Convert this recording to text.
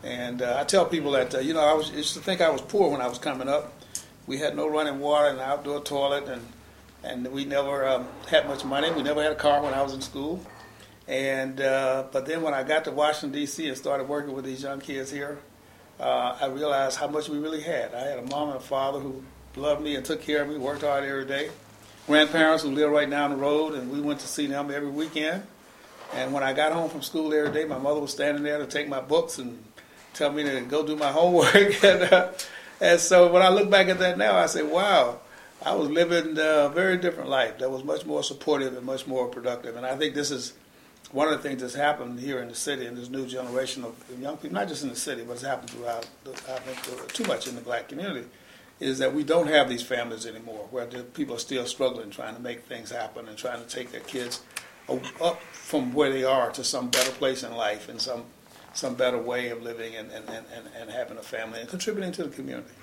And I tell people that, I used to think I was poor when I was coming up. We had no running water and an outdoor toilet, and we never had much money. We never had a car when I was in school. And but then when I got to Washington, D.C. and started working with these young kids here, I realized how much we really had. I had a mom and a father who loved me and took care of me, worked hard every day. Grandparents who live right down the road, and we went to see them every weekend. And when I got home from school every day, my mother was standing there to take my books and tell me to go do my homework. And so when I look back at that now, I say, wow, I was living a very different life that was much more supportive and much more productive. And I think this is one of the things that's happened here in the city in this new generation of young people, not just in the city, but it's happened throughout, I think, too much in the black community, is that we don't have these families anymore, where the people are still struggling, trying to make things happen and trying to take their kids up from where they are to some better place in life and some better way of living and having a family and contributing to the community.